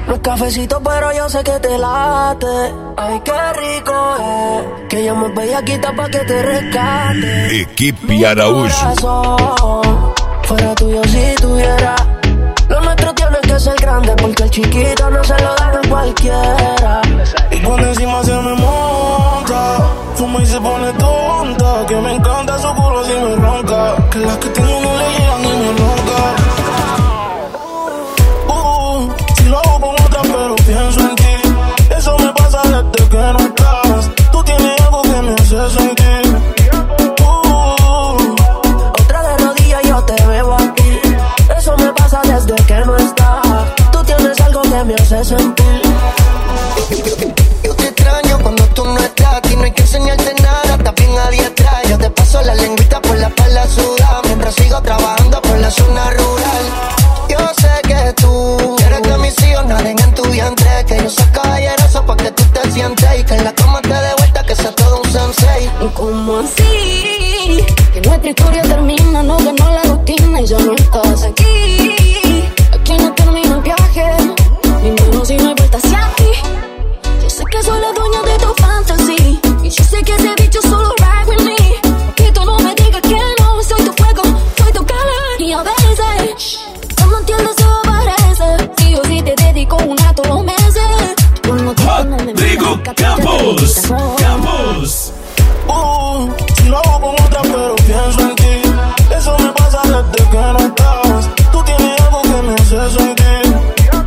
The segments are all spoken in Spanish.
No es cafecito, pero yo sé que te late. Ay, qué rico es. Que llamo bellaquita pa' que te rescate. Equipe Araújo. Fuera tuyo si tuviera. Lo nuestro tiene que ser grande, porque el chiquito no se lo dan a cualquiera. Y cuando encima se me monta, fuma y se pone tonta. Que me encanta su culo si me ronca. Que las que tengo no le llegan ni me ronca. Si lo hago con otra pero pienso en ti. Eso me pasa desde que no estás. Tú tienes algo que me hace sentir. Otra de rodillas yo te veo aquí. Eso me pasa desde que no estás. Tú tienes algo que me hace sentir. Yo te extraño cuando tú no estás. Aquí no hay que enseñarte nada, estás bien adiestrada. Yo te paso la lengüita por la espalda sudada mientras sigo trabajando por la zona rural. Yo sé que tú quieres que mis hijos naden en tu vientre, que yo soy caballeroso pa' que tú te sientes y que en la cama te dé vuelta, que sea todo un sensei. ¿Cómo así? Que nuestra historia termina, no ganó la rutina y ya no estás aquí. Aquí no termina el viaje, ni menos si no hay vuelta hacia ti. Yo sé que soy la dueña de tu fantasía y yo sé que ese bicho solo ride with me. Que tú no me digas que no, soy tu fuego, soy tu calor y a veces no entiendo, eso parece. Si yo sí te dedico una todos los meses. Rodrigo Campos. Campos. Si lo hago con otra pero pienso en ti. Eso me pasa desde que no estás. Tú tienes algo que me hace sentir.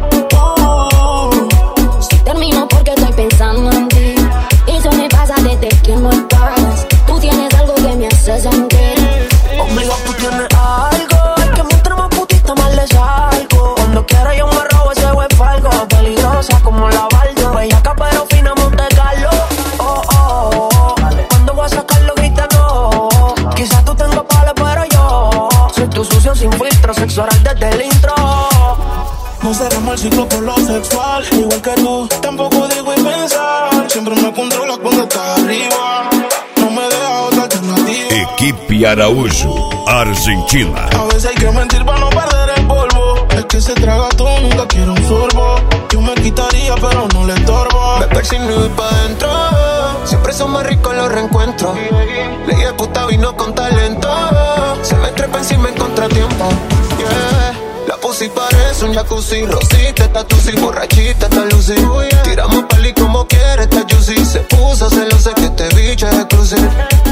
Si termino porque estoy pensando en ti. Eso me pasa desde que no estás. Tú tienes algo que me hace sentir. Obligado tú tienes algo. Es que mientras más putita más le salgo. Cuando quiera yo me robo ese web falgo. Peligrosa como la baldo. Bellaca pero fina Monte Carlo. Oh, oh, oh. Cuando voy a sacarlo grita no. Quizás tú tengas palo pero yo soy tu sucio sin filtro. Sexo oral desde el intro. No cerramos el ciclo por lo sexual. Igual que tú, tampoco digo y pensar. Siempre me controlas cuando estás arriba. No me dejas otra alternativa. Equipe Araújo, Argentina. A veces hay que mentir para no perder el polvo. El que se traga todo nunca quiere un sorbo. Yo me quitaría pero no le estorbo. Me persigno y voy pa' dentro. Siempre son más ricos los reencuentros. Ley de puta vino con talento. Se me trepa encima en contratiempo. Yeah. La pussy parece un jacuzzi. Rosita, está tusi, borrachita, está lucy. Tiramos peli como quiere, está juicy. Se puso celosa que este bicho es exclusive.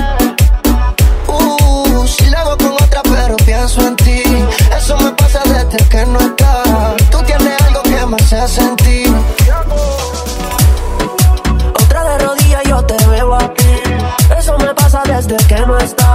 Si la hago con otra pero pienso en ti. Eso me pasa desde que no estás. Tú tienes algo que me hace sentir. Otra de rodillas yo te veo aquí. Eso me pasa desde que no estás.